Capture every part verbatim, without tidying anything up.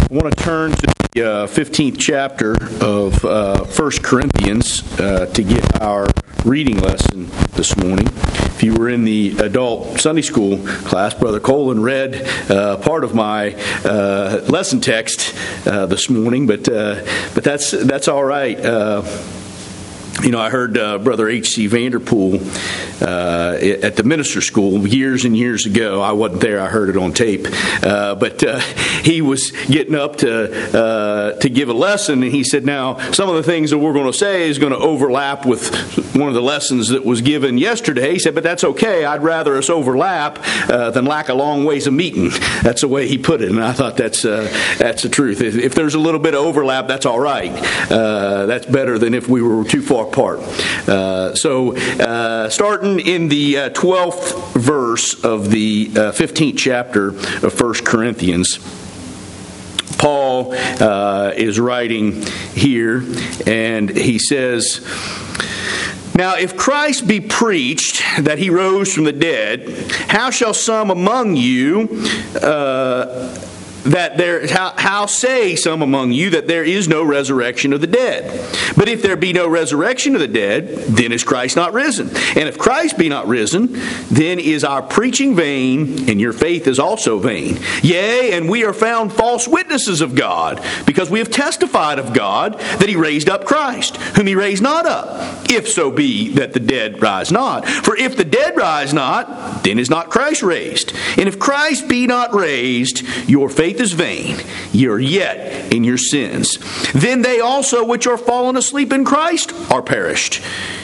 I want to turn to the uh, fifteenth chapter of uh, First Corinthians uh, to get our reading lesson this morning. If you were in the adult Sunday school class, Brother Colin read uh, part of my uh, lesson text uh, this morning, but uh, but that's that's all right. Uh, You know, I heard uh, Brother H C Vanderpool uh, at the minister school years and years ago. I wasn't there. I heard it on tape. Uh, but uh, he was getting up to uh, to give a lesson, and he said, now, some of the things that we're going to say is going to overlap with one of the lessons that was given yesterday. He said, but that's okay. I'd rather us overlap uh, than lack a long ways of meeting. That's the way he put it, and I thought that's, uh, that's the truth. If, if there's a little bit of overlap, that's all right. Uh, that's better than if we were too far apart. Uh, so, uh, starting in the uh, twelfth verse of the uh, fifteenth chapter of First Corinthians, Paul uh, is writing here, and he says, now, if Christ be preached that he rose from the dead, how shall some among you uh, that there how, how say some among you that there is no resurrection of the dead? But if there be no resurrection of the dead, then is Christ not risen? And if Christ be not risen, then is our preaching vain, and your faith is also vain. Yea, and we are found false witnesses of God, because we have testified of God that he raised up Christ, whom he raised not up, if so be that the dead rise not. For if the dead rise not, then is not Christ raised. And if Christ be not raised, your faith is vain, ye are yet in your sins. Then they also which are fallen asleep in Christ are perished.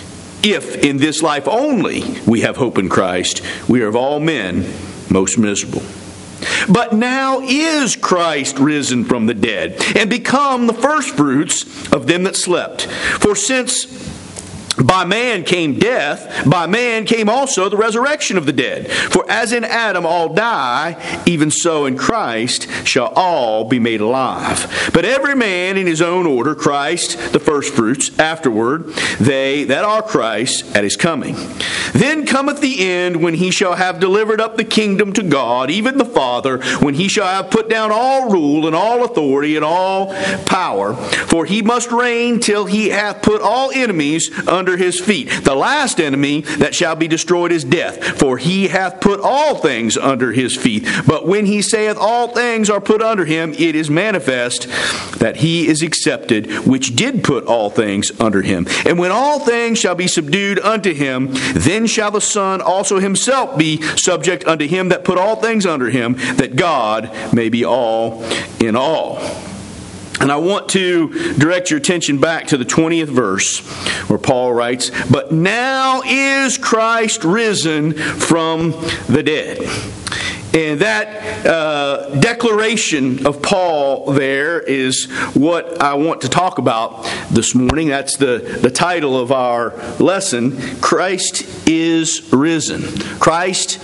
If in this life only we have hope in Christ, we are of all men most miserable. But now is Christ risen from the dead, and become the firstfruits of them that slept. For since by man came death, by man came also the resurrection of the dead. For as in Adam all die, even so in Christ shall all be made alive. But every man in his own order, Christ the firstfruits, afterward they that are Christ at his coming. Then cometh the end, when he shall have delivered up the kingdom to God, even the Father, when he shall have put down all rule and all authority and all power. For he must reign till he hath put all enemies under Under his feet. The last enemy that shall be destroyed is death, for he hath put all things under his feet. But when he saith all things are put under him, it is manifest that he is accepted, which did put all things under him. And when all things shall be subdued unto him, then shall the Son also himself be subject unto him that put all things under him, that God may be all in all. And I want to direct your attention back to the twentieth verse, where Paul writes, but now is Christ risen from the dead. And that uh, declaration of Paul there is what I want to talk about this morning. That's the, the title of our lesson. Christ is risen. Christ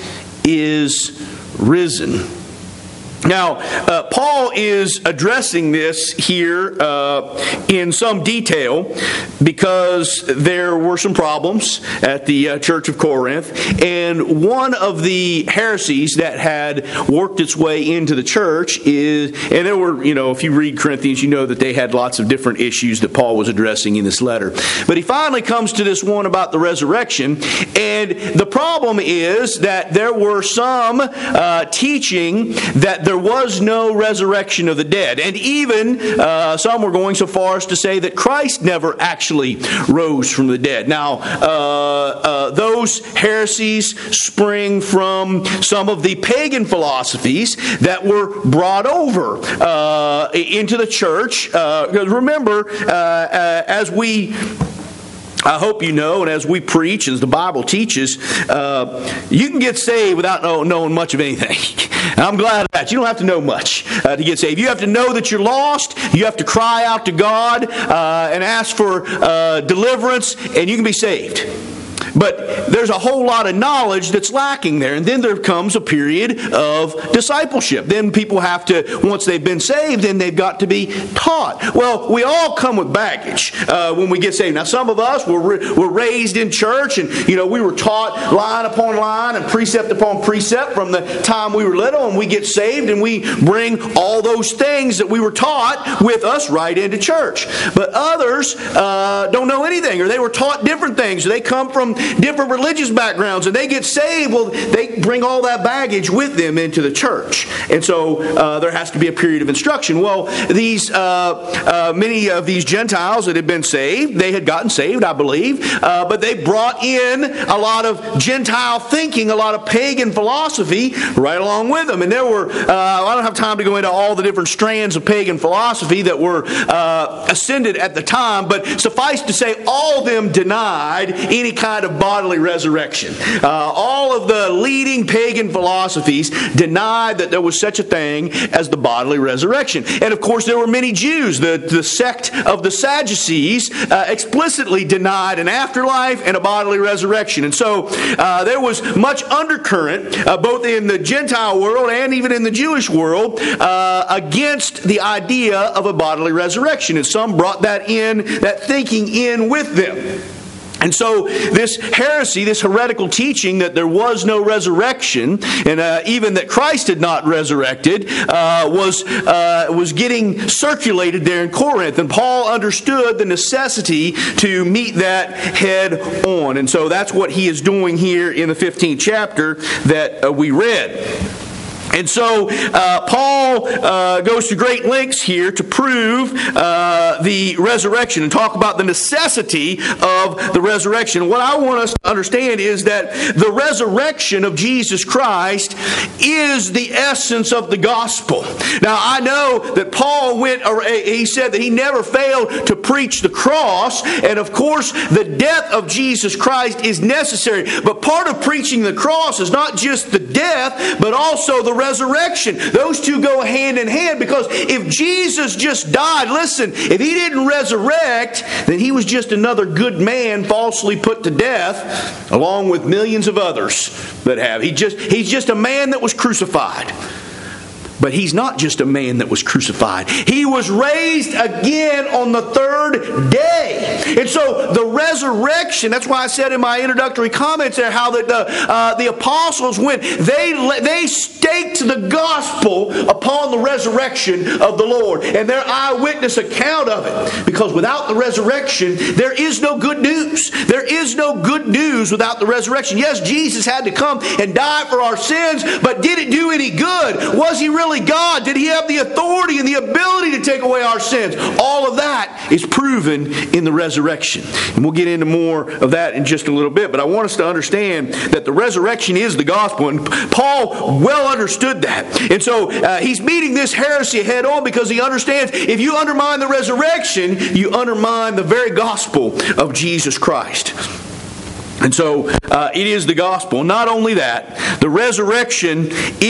is risen. Now, uh, Paul is addressing this here uh, in some detail, because there were some problems at the uh, Church of Corinth, and one of the heresies that had worked its way into the church is, and there were, you know, if you read Corinthians, you know that they had lots of different issues that Paul was addressing in this letter. But he finally comes to this one about the resurrection, and the problem is that there were some uh, teaching that the There was no resurrection of the dead. And even uh, some were going so far as to say that Christ never actually rose from the dead. Now, uh, uh, those heresies spring from some of the pagan philosophies that were brought over uh, into the church. Uh, remember, uh, uh, as we... I hope you know, and as we preach, as the Bible teaches, uh, you can get saved without know, knowing much of anything. And I'm glad of that. You don't have to know much uh, to get saved. You have to know that you're lost. You have to cry out to God uh, and ask for uh, deliverance, and you can be saved. But there's a whole lot of knowledge that's lacking there. And then there comes a period of discipleship. Then people have to, once they've been saved, then they've got to be taught. Well, we all come with baggage uh, when we get saved. Now, some of us were, were raised in church, and, you know, we were taught line upon line and precept upon precept from the time we were little, and we get saved, and we bring all those things that we were taught with us right into church. But others uh, don't know anything, or they were taught different things, or they come from different religious backgrounds, and they get saved. Well, they bring all that baggage with them into the church. And so uh, there has to be a period of instruction. Well, these uh, uh, many of these Gentiles that had been saved, they had gotten saved, I believe, uh, but they brought in a lot of Gentile thinking, a lot of pagan philosophy right along with them. And there were, uh, I don't have time to go into all the different strands of pagan philosophy that were uh, ascended at the time, but suffice to say, all of them denied any kind of bodily resurrection. Uh, all of the leading pagan philosophies denied that there was such a thing as the bodily resurrection. And of course, there were many Jews. The, the sect of the Sadducees uh, explicitly denied an afterlife and a bodily resurrection. And so uh, there was much undercurrent, uh, both in the Gentile world and even in the Jewish world, uh, against the idea of a bodily resurrection. And some brought that in, that thinking in with them. And so this heresy, this heretical teaching that there was no resurrection, and uh, even that Christ had not resurrected, uh, was uh, was getting circulated there in Corinth. And Paul understood the necessity to meet that head on. And so that's what he is doing here in the fifteenth chapter that uh, we read. And so uh, Paul uh, goes to great lengths here to prove uh, the resurrection and talk about the necessity of the resurrection. What I want us to understand is that the resurrection of Jesus Christ is the essence of the gospel. Now, I know that Paul went, he said that he never failed to preach the cross, and of course the death of Jesus Christ is necessary. But part of preaching the cross is not just the death, but also the resurrection. Those two go hand in hand, because if Jesus just died, listen, if he didn't resurrect, then he was just another good man falsely put to death, along with millions of others that have. He just he's just a man that was crucified. But he's not just a man that was crucified. He was raised again on the third day. And so the resurrection, that's why I said in my introductory comments there how that the, uh, the apostles went, they, they staked the gospel upon the resurrection of the Lord and their eyewitness account of it. Because without the resurrection, there is no good news. There is no good news without the resurrection. Yes, Jesus had to come and die for our sins, but did it do any good? Was he really God? Did he have the authority and the ability to take away our sins? All of that is proven in the resurrection. And we'll get into more of that in just a little bit. But I want us to understand that the resurrection is the gospel. And Paul well understood that. And so uh, he's meeting this heresy head on, because he understands if you undermine the resurrection, you undermine the very gospel of Jesus Christ. And so uh, it is the gospel. Not only that, the resurrection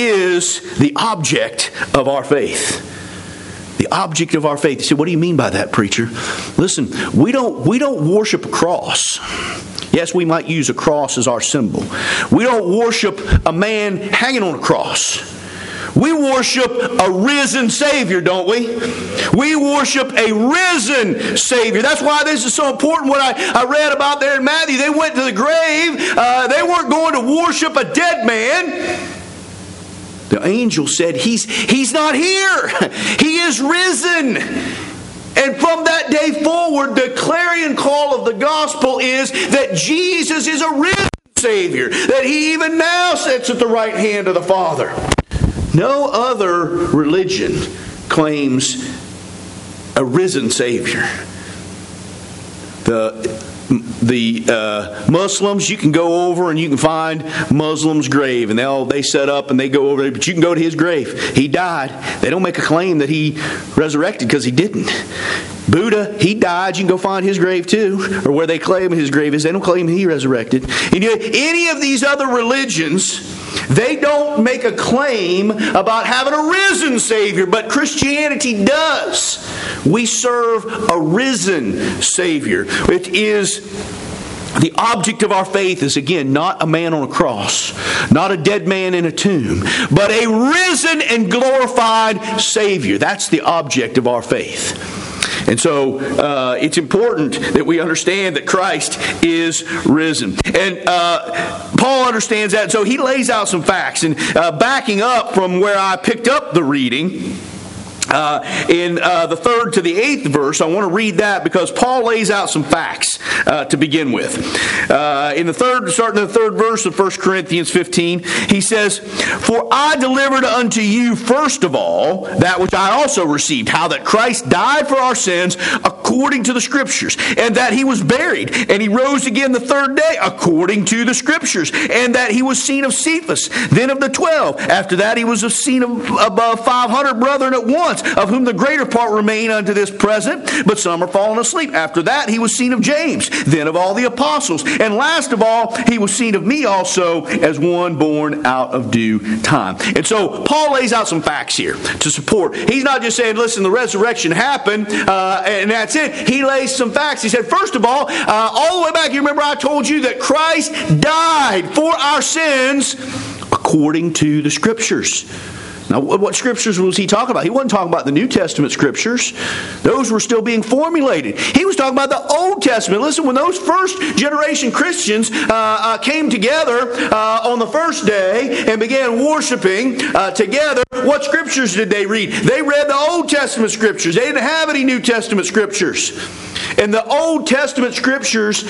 is the object of our faith. The object of our faith. You say, what do you mean by that, preacher? Listen, we don't we don't worship a cross. Yes, we might use a cross as our symbol. We don't worship a man hanging on a cross. We worship a risen Savior, don't we? We worship a risen Savior. That's why this is so important. What I, I read about there in Matthew, they went to the grave. Uh, they weren't going to worship a dead man. The angel said, he's, he's not here. He is risen. And from that day forward, the clarion call of the gospel is that Jesus is a risen Savior. That He even now sits at the right hand of the Father. No other religion claims a risen Savior. The the uh, Muslims, you can go over and you can find Muslims' grave, and they all they set up and they go over there. But you can go to his grave. He died. They don't make a claim that he resurrected, because he didn't. Buddha, he died. You can go find his grave too, or where they claim his grave is. They don't claim he resurrected. And you know, any of these other religions, they don't make a claim about having a risen Savior, but Christianity does. We serve a risen Savior. It is the object of our faith is, again, not a man on a cross, not a dead man in a tomb, but a risen and glorified Savior. That's the object of our faith. And so uh, it's important that we understand that Christ is risen. And uh, Paul understands that. So he lays out some facts. And uh, backing up from where I picked up the reading, Uh, in uh, the third to the eighth verse, I want to read that because Paul lays out some facts uh, to begin with. Uh, in the third, starting in the third verse of First Corinthians fifteen, he says, "For I delivered unto you first of all that which I also received, how that Christ died for our sins according to the Scriptures, and that He was buried, and He rose again the third day according to the Scriptures, and that He was seen of Cephas, then of the twelve. After that He was seen of above five hundred brethren at once, of whom the greater part remain unto this present, but some are fallen asleep. After that He was seen of James, then of all the apostles. And last of all, He was seen of me also, as one born out of due time." And so Paul lays out some facts here to support. He's not just saying, listen, the resurrection happened, uh, and that's it. He lays some facts. He said, first of all, uh, all the way back, you remember I told you that Christ died for our sins according to the Scriptures. Now, what Scriptures was he talking about? He wasn't talking about the New Testament Scriptures. Those were still being formulated. He was talking about the Old Testament. Listen, when those first generation Christians uh, uh, came together uh, on the first day and began worshiping uh, together, what Scriptures did they read? They read the Old Testament Scriptures. They didn't have any New Testament Scriptures. And the Old Testament Scriptures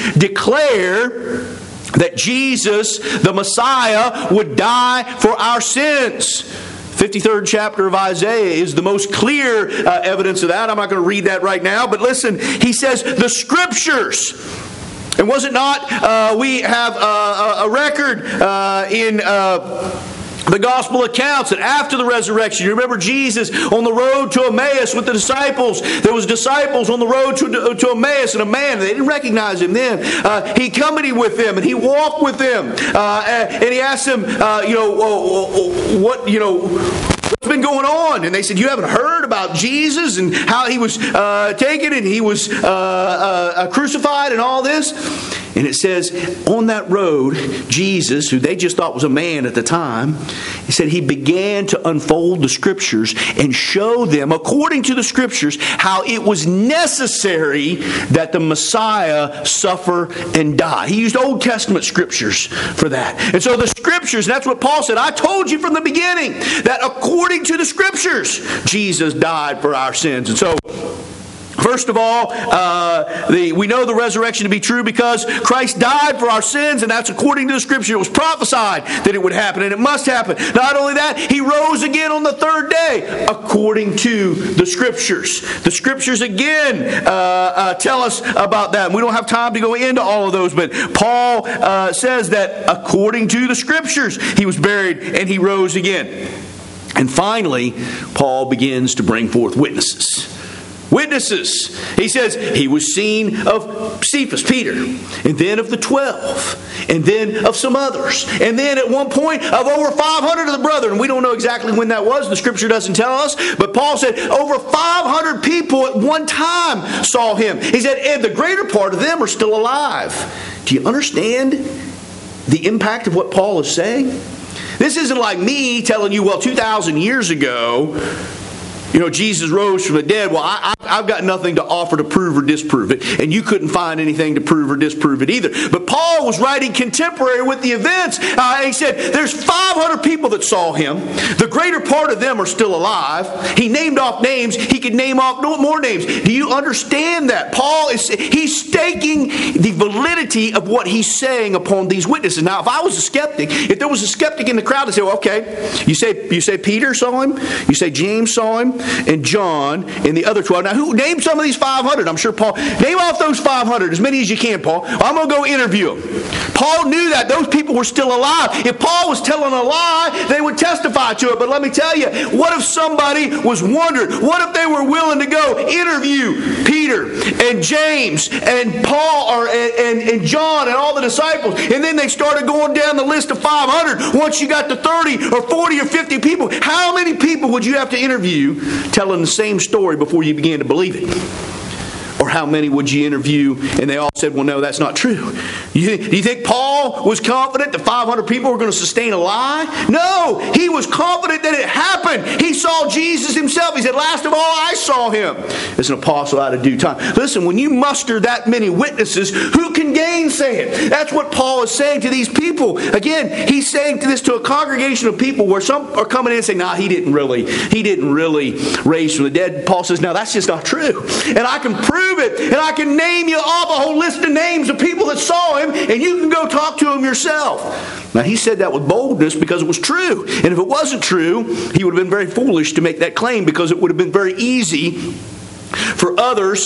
declare that Jesus, the Messiah, would die for our sins. fifty-third chapter of Isaiah is the most clear uh, evidence of that. I'm not going to read that right now, but listen, he says the Scriptures. And was it not, uh, we have uh, a record uh, in Uh, the gospel accounts that after the resurrection, you remember Jesus on the road to Emmaus with the disciples. There was disciples on the road to, to Emmaus, and a man, they didn't recognize him then. Uh, he accompanied with them, and he walked with them, uh, and, and he asked them, uh, you know, what, you know, what's been going on? And they said, you haven't heard about Jesus and how He was uh, taken and He was uh, uh, crucified and all this? And it says, on that road, Jesus, who they just thought was a man at the time, he said he began to unfold the Scriptures and show them, according to the Scriptures, how it was necessary that the Messiah suffer and die. He used Old Testament Scriptures for that. And so the Scriptures, and that's what Paul said, I told you from the beginning that according to the Scriptures, Jesus died for our sins. And so, first of all, uh, the, we know the resurrection to be true because Christ died for our sins, and that's according to the Scripture. It was prophesied that it would happen, and it must happen. Not only that, He rose again on the third day, according to the Scriptures. The Scriptures again uh, uh, tell us about that. And we don't have time to go into all of those, but Paul uh, says that according to the Scriptures, He was buried and He rose again. And finally, Paul begins to bring forth witnesses. Witnesses. He says he was seen of Cephas, Peter, and then of the twelve, and then of some others, and then at one point of over five hundred of the brethren. We don't know exactly when that was. The Scripture doesn't tell us, but Paul said over five hundred people at one time saw him. He said, and the greater part of them are still alive. Do you understand the impact of what Paul is saying? This isn't like me telling you, well, two thousand years ago, you know, Jesus rose from the dead. Well, I, I, I've got nothing to offer to prove or disprove it. And you couldn't find anything to prove or disprove it either. But Paul was writing contemporary with the events. Uh, he said, there's five hundred people that saw him. The greater part of them are still alive. He named off names. He could name off no more names. Do you understand that? Paul is he's staking the validity of what he's saying upon these witnesses. Now, if I was a skeptic, if there was a skeptic in the crowd that said, well, okay, you say, you say Peter saw him. You say James saw him. And John and the other twelve. Now, who name some of these five hundred? I'm sure Paul, name off those five hundred, as many as you can, Paul. I'm going to go interview them. Paul knew that those people were still alive. If Paul was telling a lie, they would testify to it. But let me tell you, what if somebody was wondering? What if they were willing to go interview Peter and James and Paul or and, and, and John and all the disciples, and then they started going down the list of five hundred. Once you got to thirty or forty or fifty people, how many people would you have to interview telling the same story before you began to believe it? Or how many would you interview? And they all said, well, no, that's not true. You, do you think Paul was confident that five hundred people were going to sustain a lie? No, he was confident that it happened. He saw Jesus himself. He said, last of all, I saw him as an apostle out of due time. Listen, when you muster that many witnesses, who can gainsay it? That's what Paul is saying to these people. Again, he's saying to this to a congregation of people where some are coming in and saying, nah, he didn't really, he didn't really raise from the dead. Paul says, no, that's just not true. And I can prove it. And I can name you off a whole list of names of people that saw him, and you can go talk to him yourself. Now, he said that with boldness because it was true. And if it wasn't true, he would have been very foolish to make that claim, because it would have been very easy for others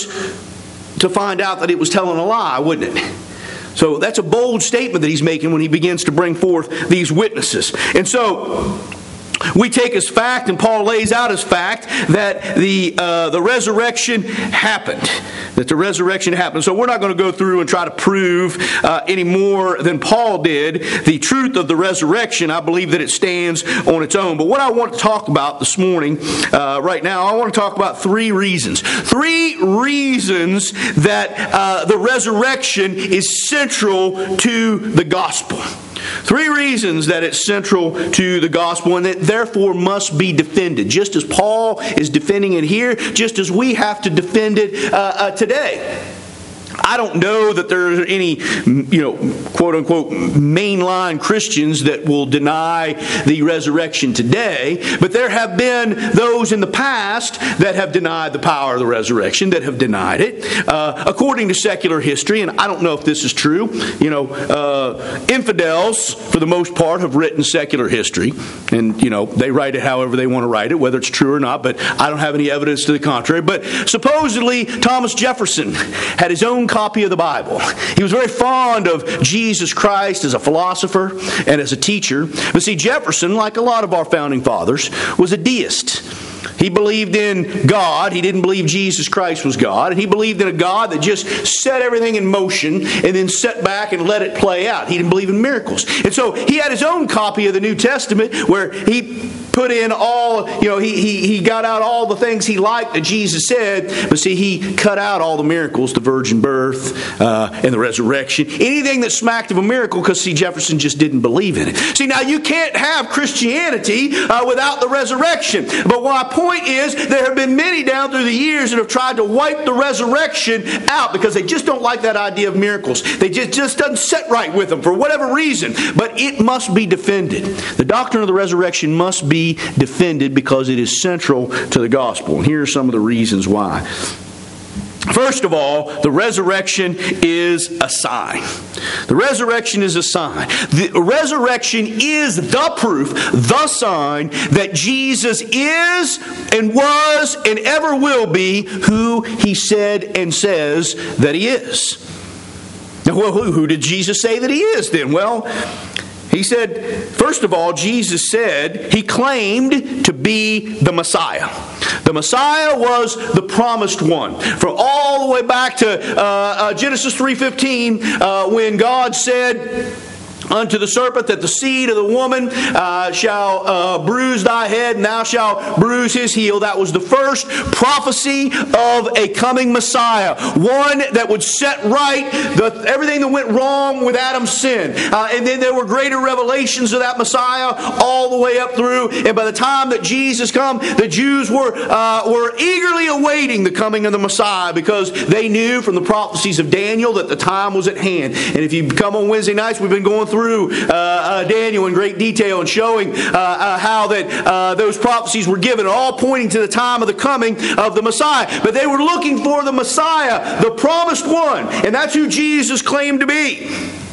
to find out that it was telling a lie, wouldn't it? So that's a bold statement that he's making when he begins to bring forth these witnesses. And so we take as fact, and Paul lays out as fact, that the uh, the resurrection happened. That the resurrection happened. So we're not going to go through and try to prove uh, any more than Paul did the truth of the resurrection. I believe that it stands on its own. But what I want to talk about this morning, uh, right now, I want to talk about three reasons. Three reasons that uh, the resurrection is central to the gospel. Three reasons that it's central to the gospel and that therefore must be defended. Just as Paul is defending it here, just as we have to defend it uh, uh, today. I don't know that there are any, you know, quote unquote, mainline Christians that will deny the resurrection today, but there have been those in the past that have denied the power of the resurrection, that have denied it. Uh, according to secular history, and I don't know if this is true, you know, uh, infidels, for the most part, have written secular history, and, you know, they write it however they want to write it, whether it's true or not, but I don't have any evidence to the contrary. But supposedly, Thomas Jefferson had his own copy of the Bible. He was very fond of Jesus Christ as a philosopher and as a teacher. But see, Jefferson, like a lot of our founding fathers, was a deist. He believed in God. He didn't believe Jesus Christ was God. And he believed in a God that just set everything in motion and then sat back and let it play out. He didn't believe in miracles. And so he had his own copy of the New Testament where he put in all, you know, he, he, he got out all the things he liked that Jesus said. But see, he cut out all the miracles, the virgin birth uh, and the resurrection. Anything that smacked of a miracle, because see, Jefferson just didn't believe in it. See, now you can't have Christianity uh, without the resurrection. But my point is, there have been many down through the years that have tried to wipe the resurrection out because they just don't like that idea of miracles. They just, just doesn't sit right with them for whatever reason. But it must be defended. The doctrine of the resurrection must be defended because it is central to the gospel. And here are some of the reasons why. First of all, the resurrection is a sign. The resurrection is a sign. The resurrection is the proof, the sign that Jesus is and was and ever will be who He said and says that He is. Now, well, who, who did Jesus say that He is then? Well, He said, first of all, Jesus said He claimed to be the Messiah. The Messiah was the promised one. From all the way back to uh, uh, Genesis three fifteen, uh, when God said unto the serpent that the seed of the woman uh, shall uh, bruise thy head, and thou shalt bruise his heel. That was the first prophecy of a coming Messiah. One that would set right the, everything that went wrong with Adam's sin. Uh, and then there were greater revelations of that Messiah all the way up through. And by the time that Jesus come, the Jews were, uh, were eagerly awaiting the coming of the Messiah because they knew from the prophecies of Daniel that the time was at hand. And if you come on Wednesday nights, we've been going through through uh, uh, Daniel in great detail and showing uh, uh, how that uh, those prophecies were given, all pointing to the time of the coming of the Messiah. But they were looking for the Messiah, the promised one, and that's who Jesus claimed to be.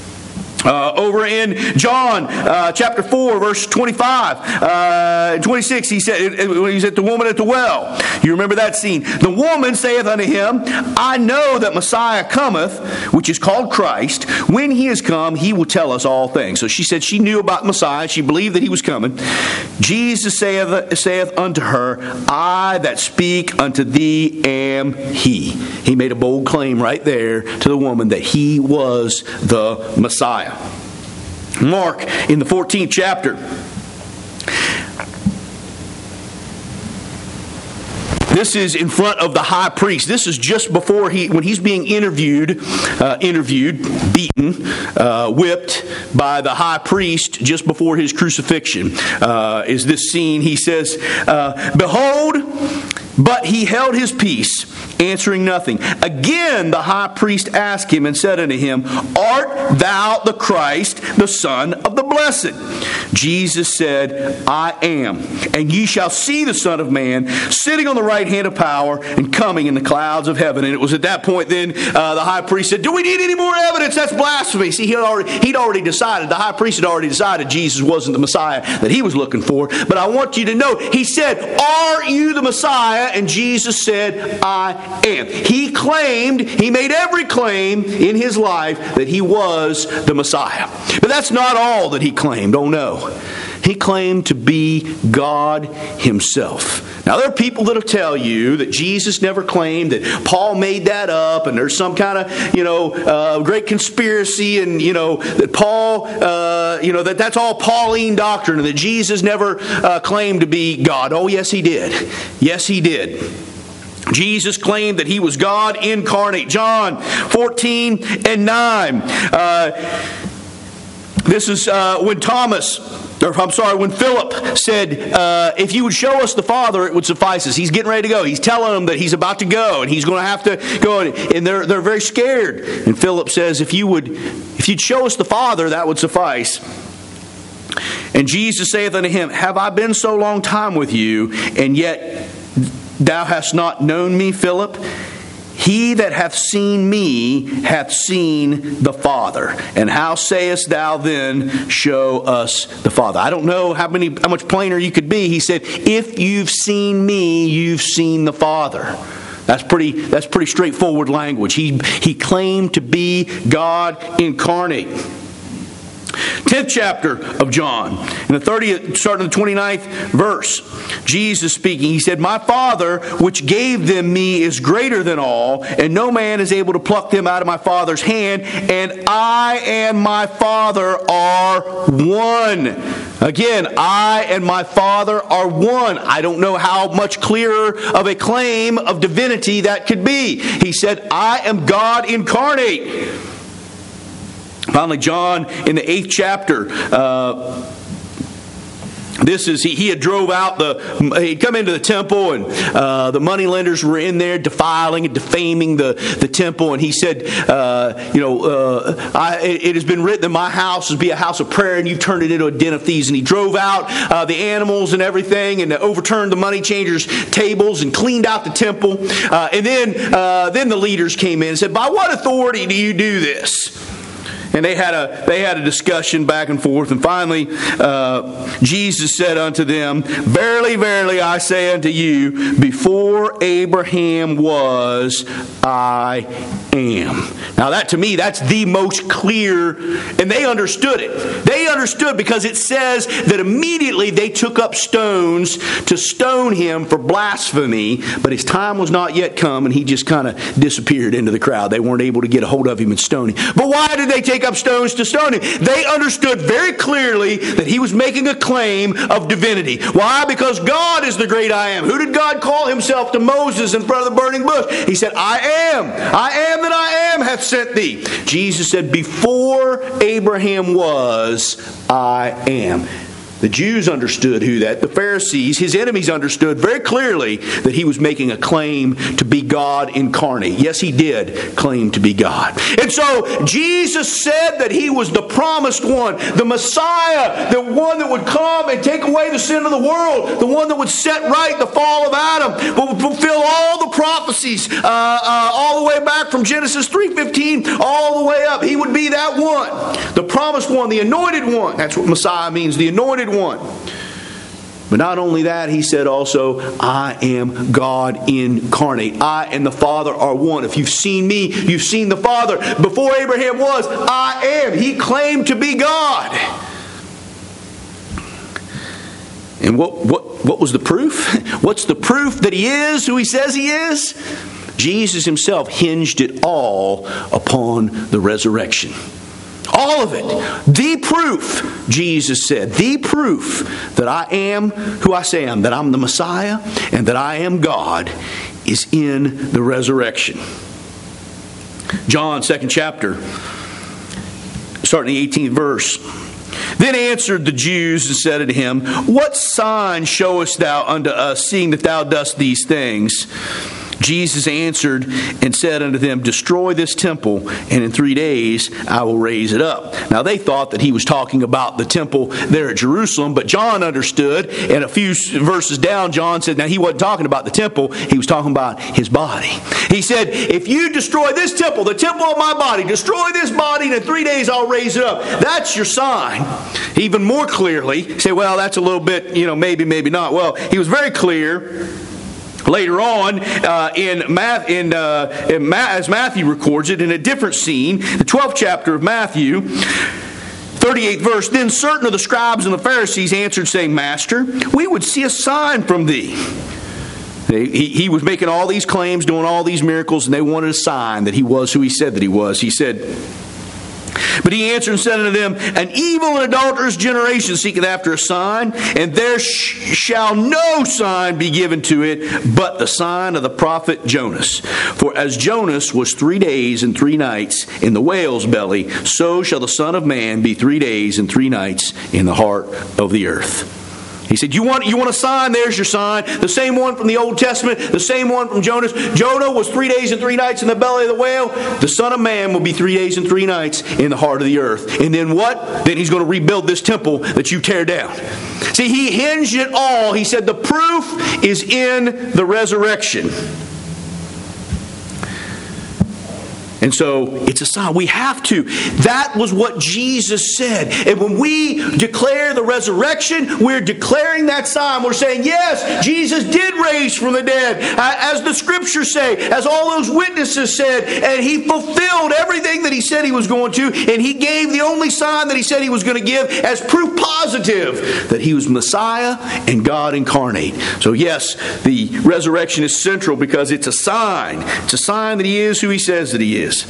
Uh, over in John uh, chapter four, verse twenty-five uh, and twenty-six, he said, when he's at the woman at the well. You remember that scene. The woman saith unto him, I know that Messiah cometh, which is called Christ. When he is come, he will tell us all things. So she said she knew about Messiah. She believed that he was coming. Jesus saith, saith unto her, I that speak unto thee am he. He made a bold claim right there to the woman that he was the Messiah. Mark, in the fourteenth chapter, This is in front of the high priest. This is just before he, when he's being interviewed, uh, interviewed, beaten, uh, whipped by the high priest just before his crucifixion. Uh, is this scene? He says, uh, "Behold, but he held his peace, answering nothing. Again the high priest asked him and said unto him, Art thou the Christ, the Son of the Blessed? Jesus said, I am. And ye shall see the Son of Man sitting on the right hand of power and coming in the clouds of heaven." And it was at that point then uh, the high priest said, "Do we need any more evidence? That's blasphemy." See, he had already, he'd already decided, the high priest had already decided Jesus wasn't the Messiah that he was looking for. But I want you to know, he said, "Are you the Messiah?" And Jesus said, "I am." He claimed, he made every claim in his life that he was the Messiah. But that's not all that he claimed. Oh no. He claimed to be God himself. Now there are people that'll tell you that Jesus never claimed, that Paul made that up, and there's some kind of, you know, uh, great conspiracy, and, you know, that Paul, uh, you know, that that's all Pauline doctrine, and that Jesus never uh, claimed to be God. Oh yes, he did. Yes, he did. Jesus claimed that he was God incarnate. John fourteen and nine. Uh, this is uh, when Thomas, or I'm sorry, when Philip said, uh, if you would show us the Father, it would suffice us. He's getting ready to go. He's telling them that he's about to go, and he's going to have to go. And they're they're very scared. And Philip says, if you would, if you'd show us the Father, that would suffice. And Jesus saith unto him, Have I been so long time with you, and yet thou hast not known me, Philip? He that hath seen me hath seen the Father. And how sayest thou then, show us the Father? I don't know how many, how much plainer you could be. He said, if you've seen me, you've seen the Father. That's pretty, that's pretty straightforward language. He, he claimed to be God incarnate. tenth chapter of John, in the thirtieth, starting in the twenty-ninth verse, Jesus speaking, he said, My Father, which gave them me, is greater than all, and no man is able to pluck them out of my Father's hand, and I and my Father are one. Again, I and my Father are one. I don't know how much clearer of a claim of divinity that could be. He said, I am God incarnate. Finally, John in the eighth chapter, uh, this is, he, he had drove out the, he'd come into the temple, and uh, the moneylenders were in there defiling and defaming the, the temple. And he said, uh, you know, uh, I, it has been written that my house will be a house of prayer, and you've turned it into a den of thieves. And he drove out uh, the animals and everything, and overturned the money changers' tables, and cleaned out the temple. Uh, and then, uh, then the leaders came in and said, By what authority do you do this? And they had a they had a discussion back and forth. And finally, uh, Jesus said unto them, Verily, verily, I say unto you, before Abraham was, I am. Now that, to me, that's the most clear, and they understood it. They understood because it says that immediately they took up stones to stone him for blasphemy, but his time was not yet come, and he just kind of disappeared into the crowd. They weren't able to get a hold of him and stone him. But why did they take up stones to stone him? They understood very clearly that he was making a claim of divinity. Why? Because God is the great I am. Who did God call himself to Moses in front of the burning bush? He said, I am. I am that I am hath sent thee. Jesus said, before Abraham was, I am. The Jews understood who that. The Pharisees, his enemies, understood very clearly that he was making a claim to be God incarnate. Yes, he did claim to be God. And so Jesus said that he was the promised one, the Messiah, the one that would come and take away the sin of the world, the one that would set right the fall of Adam, would fulfill all the prophecies, uh, uh, all the way back from Genesis three fifteen, all the way up. He would be that one, the promised one, the anointed one. That's what Messiah means, the anointed one. But not only that, he said also, I am God incarnate. I and the Father are one. If you've seen me, you've seen the Father. Before Abraham was, I am. He claimed to be God. And what, what, what was the proof? What's the proof that he is who he says he is? Jesus himself hinged it all upon the resurrection. All of it. The proof, Jesus said, the proof that I am who I say I am, that I'm the Messiah and that I am God, is in the resurrection. John, second chapter, starting the eighteenth verse. Then answered the Jews and said unto him, What sign showest thou unto us, seeing that thou dost these things? Jesus answered and said unto them, Destroy this temple, and in three days I will raise it up. Now they thought that he was talking about the temple there at Jerusalem, but John understood, and a few verses down, John said, now he wasn't talking about the temple, he was talking about his body. He said, if you destroy this temple, the temple of my body, destroy this body, and in three days I'll raise it up. That's your sign. Even more clearly, say, well, that's a little bit, you know, maybe, maybe not. Well, he was very clear. Later on, uh, in, Math, in, uh, in Ma- as Matthew records it, in a different scene, the twelfth chapter of Matthew, thirty-eighth verse, Then certain of the scribes and the Pharisees answered, saying, Master, we would see a sign from thee. He, he was making all these claims, doing all these miracles, and they wanted a sign that he was who he said that he was. He said... But he answered and said unto them, An evil and adulterous generation seeketh after a sign, and there sh- shall no sign be given to it, but the sign of the prophet Jonas. For as Jonas was three days and three nights in the whale's belly, so shall the Son of Man be three days and three nights in the heart of the earth. He said, you want, you want a sign? There's your sign. The same one from the Old Testament, the same one from Jonas. Jonah was three days and three nights in the belly of the whale. The Son of Man will be three days and three nights in the heart of the earth. And then what? Then he's going to rebuild this temple that you tear down. See, he hinged it all. He said the proof is in the resurrection. And so it's a sign. We have to. That was what Jesus said. And when we declare the resurrection, we're declaring that sign. We're saying, yes, Jesus did raise from the dead. As the scriptures say, as all those witnesses said, and he fulfilled everything that he said he was going to, and he gave the only sign that he said he was going to give as proof positive that he was Messiah and God incarnate. So yes, the resurrection is central because it's a sign. It's a sign that he is who he says that he is.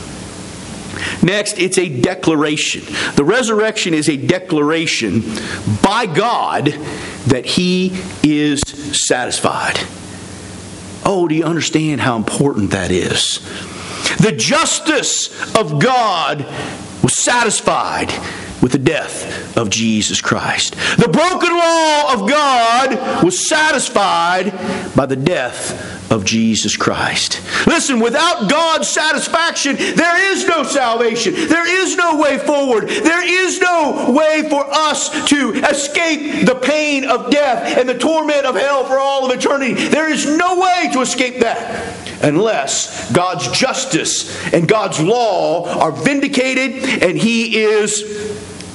Next, it's a declaration. The resurrection is a declaration by God that he is satisfied. Oh, do you understand how important that is? The justice of God was satisfied with the death of Jesus Christ. The broken law of God was satisfied by the death of Jesus Christ. Listen, without God's satisfaction, there is no salvation. There is no way forward. There is no way for us to escape the pain of death and the torment of hell for all of eternity. There is no way to escape that unless God's justice and God's law are vindicated and he is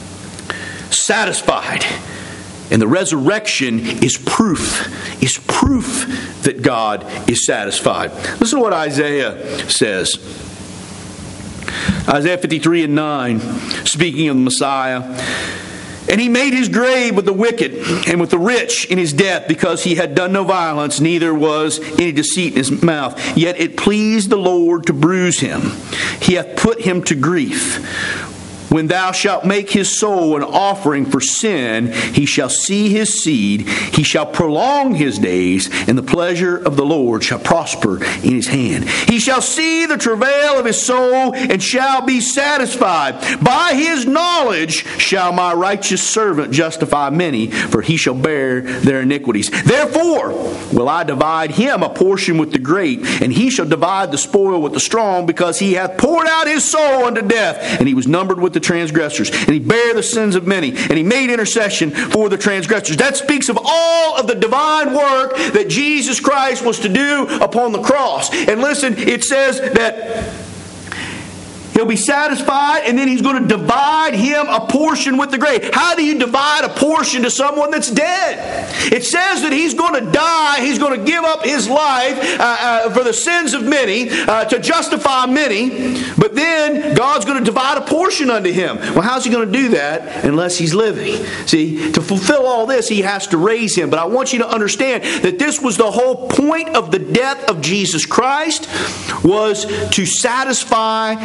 satisfied. And the resurrection is proof, is proof that God is satisfied. Listen to what Isaiah says. Isaiah fifty-three and nine, speaking of the Messiah. And he made his grave with the wicked and with the rich in his death, because he had done no violence, neither was any deceit in his mouth. Yet it pleased the Lord to bruise him. He hath put him to grief. When thou shalt make his soul an offering for sin, he shall see his seed, he shall prolong his days, and the pleasure of the Lord shall prosper in his hand. He shall see the travail of his soul, and shall be satisfied. By his knowledge shall my righteous servant justify many, for he shall bear their iniquities. Therefore will I divide him a portion with the great, and he shall divide the spoil with the strong, because he hath poured out his soul unto death, and he was numbered with the transgressors, and he bare the sins of many, and he made intercession for the transgressors. That speaks of all of the divine work that Jesus Christ was to do upon the cross. And listen, it says that he'll be satisfied, and then he's going to divide him a portion with the great. How do you divide a portion to someone that's dead? It says that he's going to die, he's going to give up his life uh, uh, for the sins of many, uh, to justify many, but then God's going to divide a portion unto him. Well, how's he going to do that unless he's living? See, to fulfill all this, he has to raise him. But I want you to understand that this was the whole point of the death of Jesus Christ, was to satisfy God.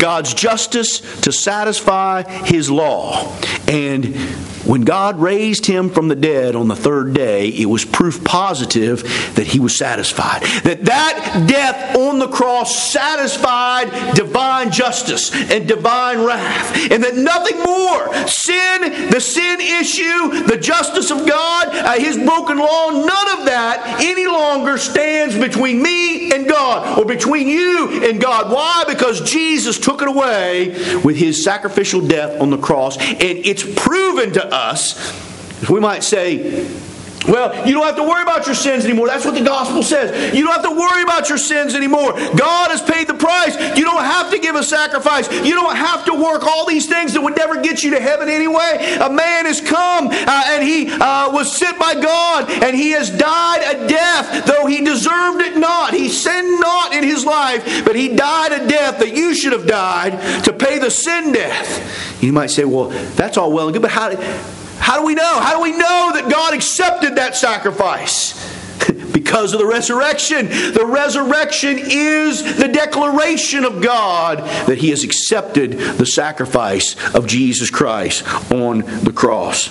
God's justice to satisfy His law. And when God raised Him from the dead on the third day, it was proof positive that He was satisfied. That that death on the cross satisfied divine justice and divine wrath. And that nothing more, sin, the sin issue, the justice of God, uh, His broken law, none of that any longer stands between me and God or between you and God. Why? Because Jesus took it away with His sacrificial death on the cross. And it's proven to us, we might say, well, you don't have to worry about your sins anymore. That's what the gospel says. You don't have to worry about your sins anymore. God has paid the price. You don't have to give a sacrifice. You don't have to work all these things that would never get you to heaven anyway. A man has come uh, and he uh, was sent by God, and he has died a death, though he deserved it not. He sinned not in his life, but he died a death that you should have died to pay the sin death. You might say, well, that's all well and good, but how did... How do we know? How do we know that God accepted that sacrifice? Because of the resurrection. The resurrection is the declaration of God that He has accepted the sacrifice of Jesus Christ on the cross.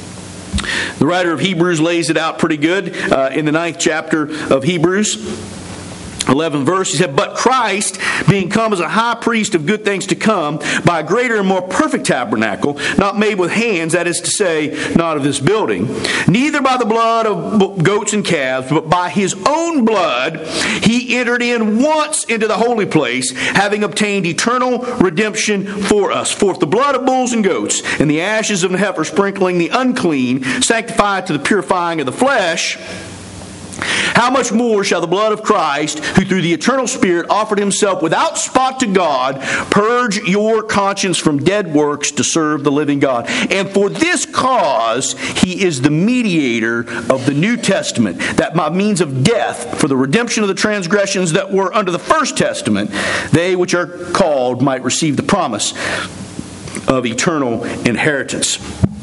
The writer of Hebrews lays it out pretty good uh, in the ninth chapter of Hebrews. eleventh verse, he said, "But Christ, being come as a high priest of good things to come, by a greater and more perfect tabernacle, not made with hands, that is to say, not of this building, neither by the blood of goats and calves, but by His own blood, He entered in once into the holy place, having obtained eternal redemption for us. For if the blood of bulls and goats, and the ashes of an heifer sprinkling the unclean, sanctify to the purifying of the flesh, how much more shall the blood of Christ, who through the eternal Spirit offered Himself without spot to God, purge your conscience from dead works to serve the living God? And for this cause He is the mediator of the New Testament, that by means of death, for the redemption of the transgressions that were under the first testament, they which are called might receive the promise of eternal inheritance."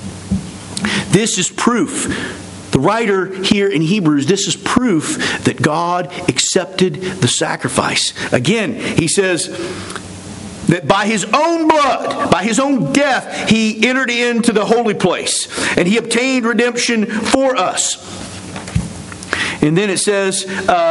This is proof. The writer here in Hebrews, this is proof that God accepted the sacrifice. Again, he says that by His own blood, by His own death, He entered into the holy place, and He obtained redemption for us. And then it says,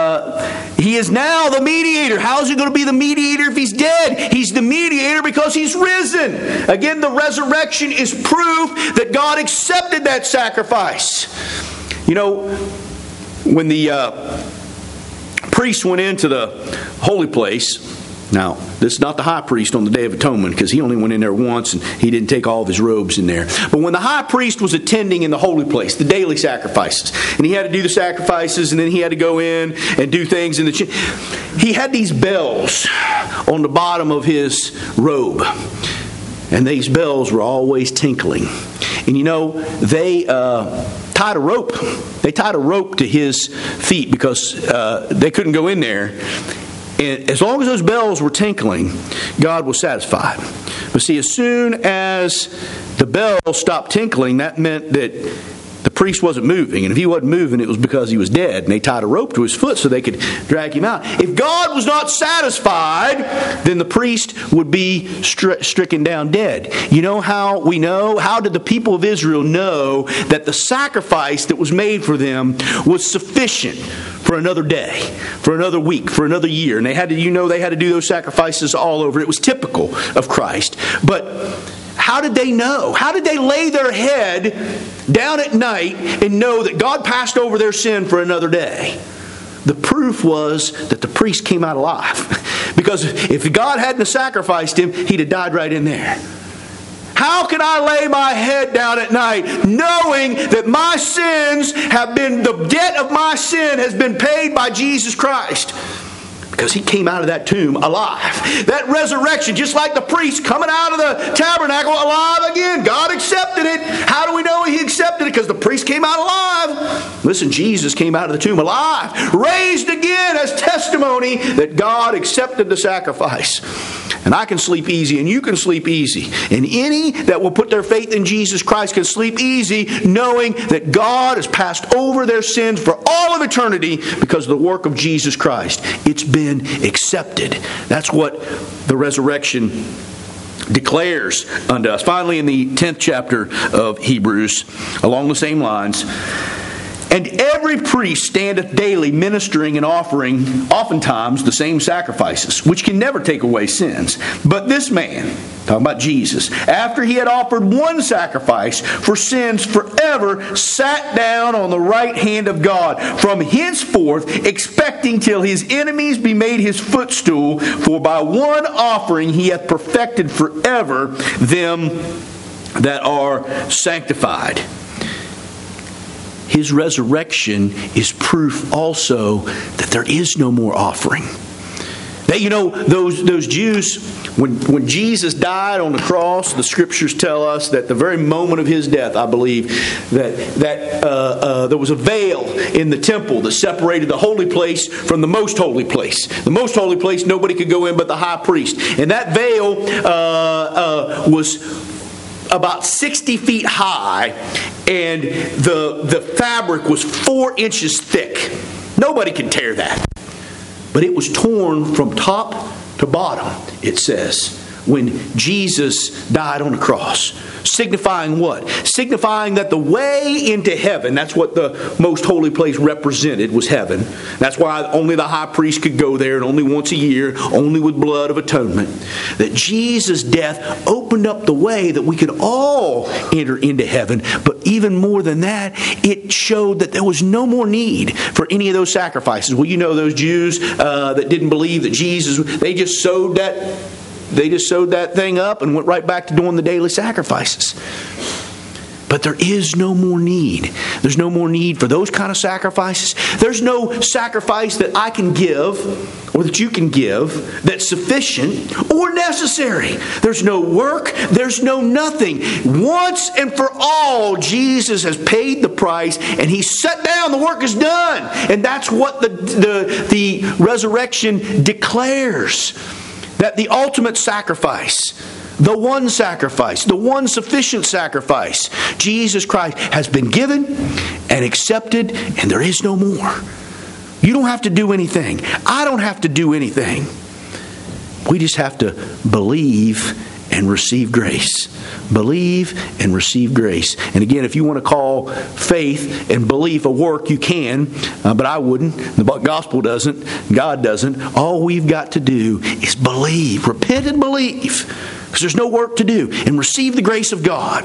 uh, He is now the mediator. How is He going to be the mediator if He's dead? He's the mediator because He's risen. Again, the resurrection is proof that God accepted that sacrifice. You know, when the uh, priest went into the holy place, now, this is not the high priest on the Day of Atonement, because he only went in there once and he didn't take all of his robes in there. But when the high priest was attending in the holy place, the daily sacrifices, and he had to do the sacrifices, and then he had to go in and do things in the ch- he had these bells on the bottom of his robe. And these bells were always tinkling. And you know, they uh, tied a rope. They tied a rope to his feet because uh, they couldn't go in there. And as long as those bells were tinkling, God was satisfied. But see, as soon as the bells stopped tinkling, that meant that the priest wasn't moving. And if he wasn't moving, it was because he was dead. And they tied a rope to his foot so they could drag him out. If God was not satisfied, then the priest would be stri- stricken down dead. You know how we know? How did the people of Israel know that the sacrifice that was made for them was sufficient for another day, for another week, for another year? And they had to, you know, they had to do those sacrifices all over. It was typical of Christ. But how did they know? How did they lay their head down at night and know that God passed over their sin for another day? The proof was that the priest came out alive. Because if God hadn't sacrificed him, he'd have died right in there. How can I lay my head down at night knowing that my sins have been, the debt of my sin has been paid by Jesus Christ? Because He came out of that tomb alive. That resurrection, just like the priest coming out of the tabernacle alive again. God accepted it. How do we know He accepted it? Because the priest came out alive. Listen, Jesus came out of the tomb alive, raised again as testimony that God accepted the sacrifice. And I can sleep easy, and you can sleep easy. And any that will put their faith in Jesus Christ can sleep easy, knowing that God has passed over their sins for all of of eternity because of the work of Jesus Christ. It's been accepted. That's what the resurrection declares unto us. Finally, in the tenth chapter of Hebrews, along the same lines, and every priest standeth daily ministering and offering oftentimes the same sacrifices, which can never take away sins. But this man, talking about Jesus, after he had offered one sacrifice for sins forever, sat down on the right hand of God, from henceforth expecting till his enemies be made his footstool. For by one offering he hath perfected forever them that are sanctified. His resurrection is proof also that there is no more offering. That, you know, those those Jews, when, when Jesus died on the cross, the Scriptures tell us that the very moment of His death, I believe, that, that uh, uh, there was a veil in the temple that separated the holy place from the most holy place. The most holy place, nobody could go in but the high priest. And that veil uh, uh, was about sixty feet high, and the the fabric was four inches thick. Nobody can tear that. But it was torn from top to bottom, it says, when Jesus died on the cross. Signifying what? Signifying that the way into heaven, that's what the most holy place represented, was heaven. That's why only the high priest could go there, and only once a year, only with blood of atonement. That Jesus' death opened up the way that we could all enter into heaven. But even more than that, it showed that there was no more need for any of those sacrifices. Well, you know those Jews uh, that didn't believe that Jesus, they just sewed that They just sewed that thing up and went right back to doing the daily sacrifices. But there is no more need. There's no more need for those kind of sacrifices. There's no sacrifice that I can give or that you can give that's sufficient or necessary. There's no work. There's no nothing. Once and for all, Jesus has paid the price and He sat down. The work is done. And that's what the, the, the resurrection declares. That the ultimate sacrifice, the one sacrifice, the one sufficient sacrifice, Jesus Christ, has been given and accepted, and there is no more. You don't have to do anything. I don't have to do anything. We just have to believe and receive grace. Believe and receive grace. And again, if you want to call faith and belief a work, you can, uh, but I wouldn't. The gospel doesn't. God doesn't. All we've got to do is believe. Repent and believe. Because there's no work to do. And receive the grace of God.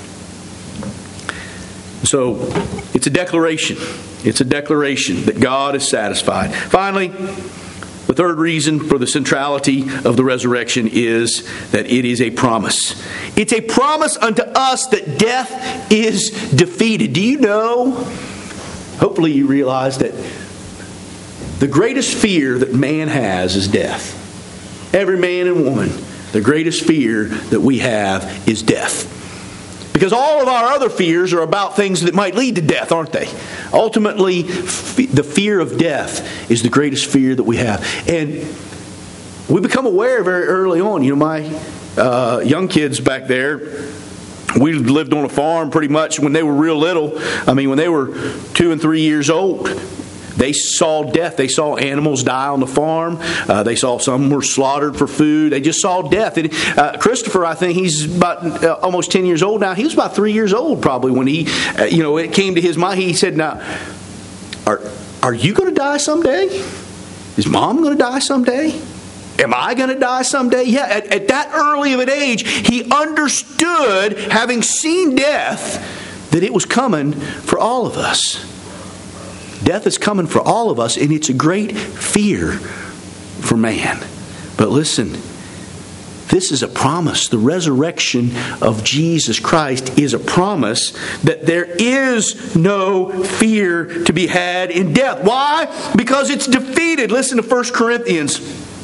So, it's a declaration. It's a declaration that God is satisfied. Finally, the third reason for the centrality of the resurrection is that it is a promise. It's a promise unto us that death is defeated. Do you know? Hopefully you realize that the greatest fear that man has is death. Every man and woman, the greatest fear that we have is death. Because all of our other fears are about things that might lead to death, aren't they? Ultimately, the fear of death is the greatest fear that we have. And we become aware very early on. You know, my uh, young kids back there, we lived on a farm pretty much when they were real little. I mean, when they were two and three years old. They saw death. They saw animals die on the farm. Uh, they saw some were slaughtered for food. They just saw death. And, uh, Christopher, I think he's about uh, almost ten years old now. He was about three years old probably when he, uh, you know, it came to his mind. He said, "Now, are are you going to die someday? Is Mom going to die someday? Am I going to die someday?" Yeah, at, at that early of an age, he understood, having seen death, that it was coming for all of us. Death is coming for all of us, and it's a great fear for man. But listen, this is a promise. The resurrection of Jesus Christ is a promise that there is no fear to be had in death. Why? Because it's defeated. Listen to First Corinthians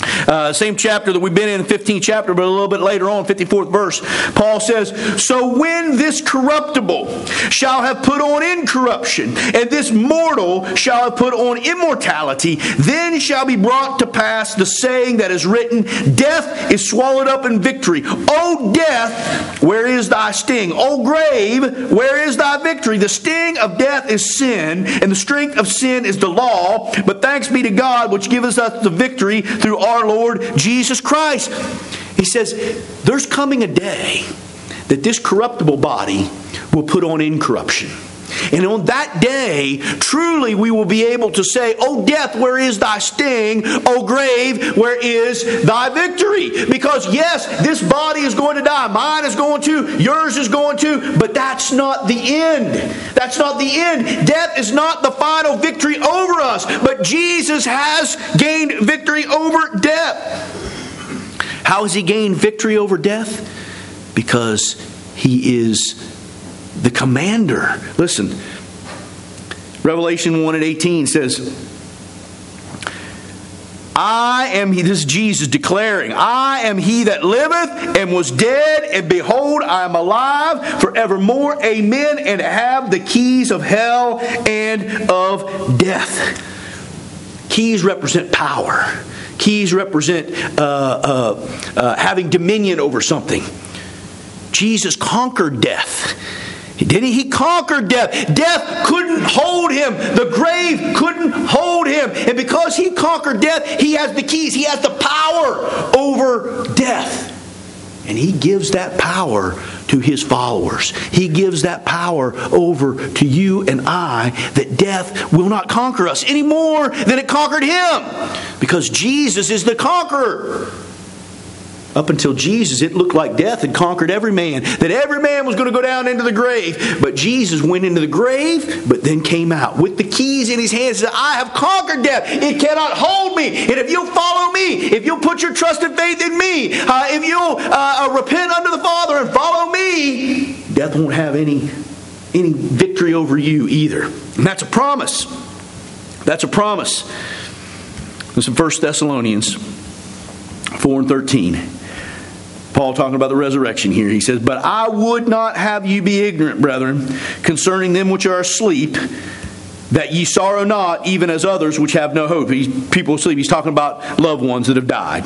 Uh, same chapter that we've been in, the fifteenth chapter, but a little bit later on, fifty-fourth verse, Paul says, "So when this corruptible shall have put on incorruption, and this mortal shall have put on immortality, then shall be brought to pass the saying that is written, Death is swallowed up in victory. O death, where is thy sting? O grave, where is thy victory? The sting of death is sin, and the strength of sin is the law. But thanks be to God, which giveth us the victory through our Lord Jesus Christ." He says, there's coming a day that this corruptible body will put on incorruption. And on that day, truly we will be able to say, "O death, where is thy sting? O grave, where is thy victory?" Because yes, this body is going to die. Mine is going to. Yours is going to. But that's not the end. That's not the end. Death is not the final victory over us. But Jesus has gained victory over death. How has He gained victory over death? Because He is the commander. Listen, Revelation one and eighteen says, "I am He," this is Jesus declaring, "I am He that liveth and was dead, and behold, I am alive forevermore. Amen. And have the keys of hell and of death." Keys represent power. Keys represent uh, uh, uh, having dominion over something. Jesus conquered death. Didn't he? He conquered death. Death couldn't hold Him. The grave couldn't hold Him. And because He conquered death, He has the keys. He has the power over death. And He gives that power to His followers. He gives that power over to you and I, that death will not conquer us any more than it conquered Him. Because Jesus is the conqueror. Up until Jesus, it looked like death had conquered every man. That every man was going to go down into the grave. But Jesus went into the grave, but then came out with the keys in His hands and said, "I have conquered death. It cannot hold me. And if you'll follow me, if you'll put your trust and faith in me, uh, if you'll uh, uh, repent unto the Father and follow me, death won't have any, any victory over you either." And that's a promise. That's a promise. This is First Thessalonians four and thirteen. Paul talking about the resurrection here. He says, "But I would not have you be ignorant, brethren, concerning them which are asleep, that ye sorrow not, even as others which have no hope." He's, people asleep. He's talking about loved ones that have died.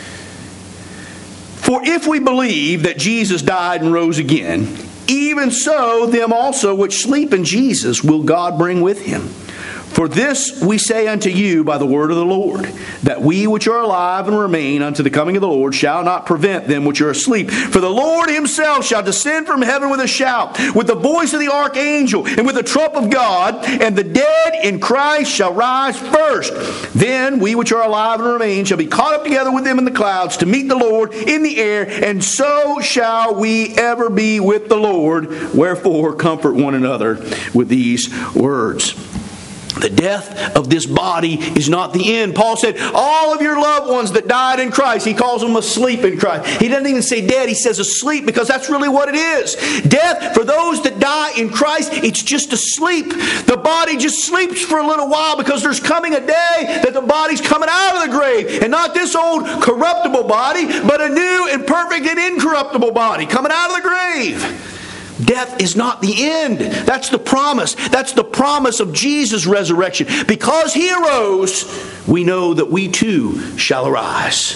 "For if we believe that Jesus died and rose again, even so them also which sleep in Jesus will God bring with Him. For this we say unto you by the word of the Lord, that we which are alive and remain unto the coming of the Lord shall not prevent them which are asleep. For the Lord Himself shall descend from heaven with a shout, with the voice of the archangel, and with the trump of God, and the dead in Christ shall rise first. Then we which are alive and remain shall be caught up together with them in the clouds to meet the Lord in the air, and so shall we ever be with the Lord. Wherefore comfort one another with these words." The death of this body is not the end. Paul said, all of your loved ones that died in Christ, he calls them asleep in Christ. He doesn't even say dead, he says asleep, because that's really what it is. Death, for those that die in Christ, it's just asleep. The body just sleeps for a little while, because there's coming a day that the body's coming out of the grave. And not this old corruptible body, but a new and perfect and incorruptible body coming out of the grave. Death is not the end. That's the promise. That's the promise of Jesus' resurrection. Because He arose, we know that we too shall arise.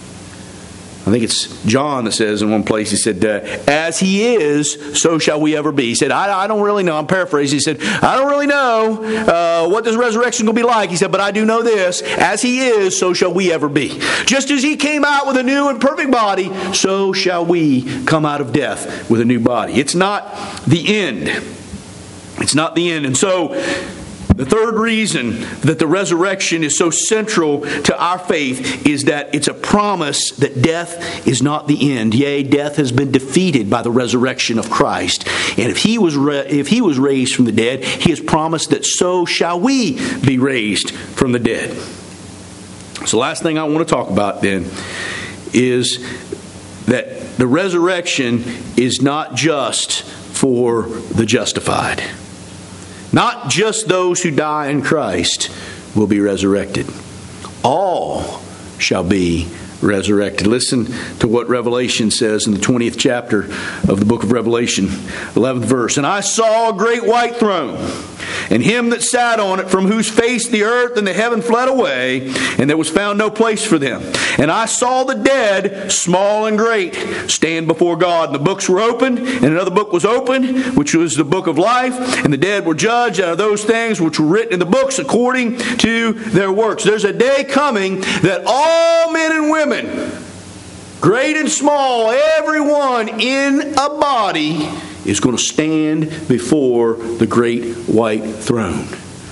I think it's John that says in one place, he said, uh, as He is, so shall we ever be. He said, I, I don't really know. I'm paraphrasing. He said, I don't really know uh, what this resurrection will be like. He said, but I do know this. As He is, so shall we ever be. Just as He came out with a new and perfect body, so shall we come out of death with a new body. It's not the end. It's not the end. And so, the third reason that the resurrection is so central to our faith is that it's a promise that death is not the end. Yea, death has been defeated by the resurrection of Christ. And if He was re- if He was raised from the dead, He has promised that so shall we be raised from the dead. So the last thing I want to talk about then is that the resurrection is not just for the justified. Not just those who die in Christ will be resurrected. All shall be resurrected. Listen to what Revelation says in the twentieth chapter of the book of Revelation, eleventh verse. And I saw a great white throne, and him that sat on it, from whose face the earth and the heaven fled away, and there was found no place for them. And I saw the dead, small and great, stand before God. And the books were opened, and another book was opened, which was the book of life. And the dead were judged out of those things which were written in the books according to their works. There's a day coming that all men and women, great and small, everyone in a body, is going to stand before the great white throne.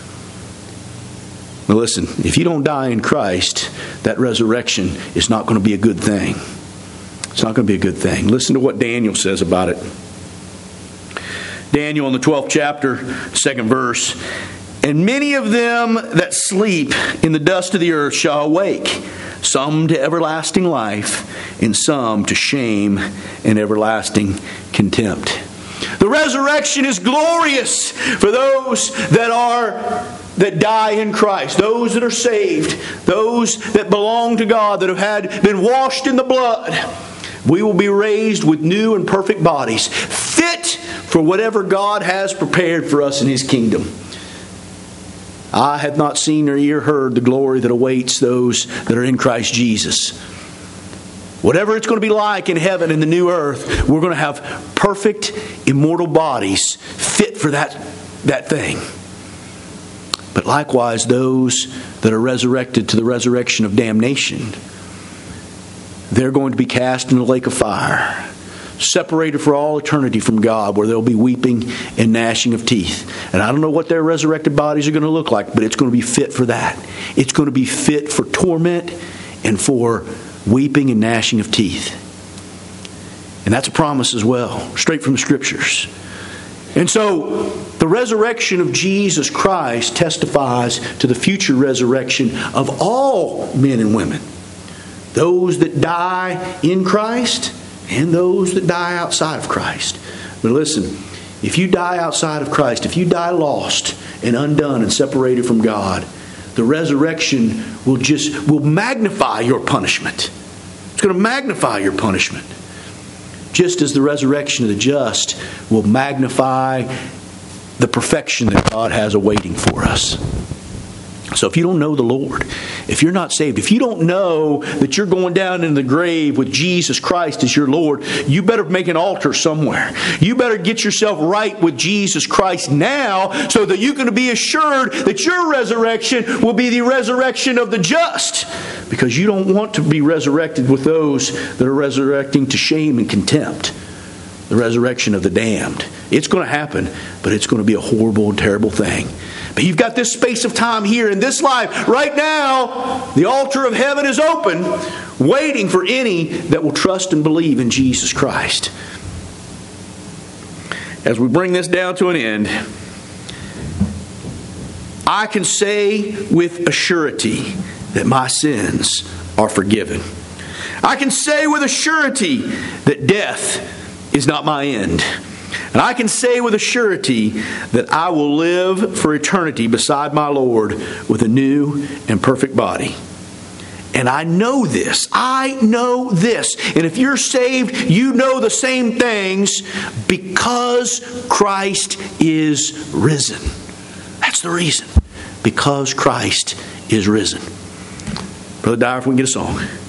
Now listen, if you don't die in Christ, that resurrection is not going to be a good thing. It's not going to be a good thing. Listen to what Daniel says about it. Daniel in the twelfth chapter, second verse. And many of them that sleep in the dust of the earth shall awake, some to everlasting life, and some to shame and everlasting contempt. The resurrection is glorious for those that are that die in Christ, those that are saved, those that belong to God, that have had been washed in the blood. We will be raised with new and perfect bodies, fit for whatever God has prepared for us in His kingdom. Eye hath not seen nor ear heard the glory that awaits those that are in Christ Jesus. Whatever it's going to be like in heaven, in the new earth, we're going to have perfect, immortal bodies fit for that, that thing. But likewise, those that are resurrected to the resurrection of damnation, they're going to be cast in the lake of fire, separated for all eternity from God, where there'll be weeping and gnashing of teeth. And I don't know what their resurrected bodies are going to look like, but it's going to be fit for that. It's going to be fit for torment and for weeping and gnashing of teeth. And that's a promise as well, straight from the Scriptures. And so, the resurrection of Jesus Christ testifies to the future resurrection of all men and women. Those that die in Christ and those that die outside of Christ. But listen, if you die outside of Christ, if you die lost and undone and separated from God, the resurrection will just will magnify your punishment. It's going to magnify your punishment. Just as the resurrection of the just will magnify the perfection that God has awaiting for us. So if you don't know the Lord, if you're not saved, if you don't know that you're going down in the grave with Jesus Christ as your Lord, you better make an altar somewhere. You better get yourself right with Jesus Christ now, so that you can be assured that your resurrection will be the resurrection of the just. Because you don't want to be resurrected with those that are resurrecting to shame and contempt. The resurrection of the damned. It's going to happen, but it's going to be a horrible and terrible thing. But you've got this space of time here in this life. Right now, the altar of heaven is open, waiting for any that will trust and believe in Jesus Christ. As we bring this down to an end, I can say with a surety that my sins are forgiven. I can say with a surety that death is not my end. And I can say with a surety that I will live for eternity beside my Lord with a new and perfect body. And I know this. I know this. And if you're saved, you know the same things because Christ is risen. That's the reason. Because Christ is risen. Brother Dyer, if we can get a song.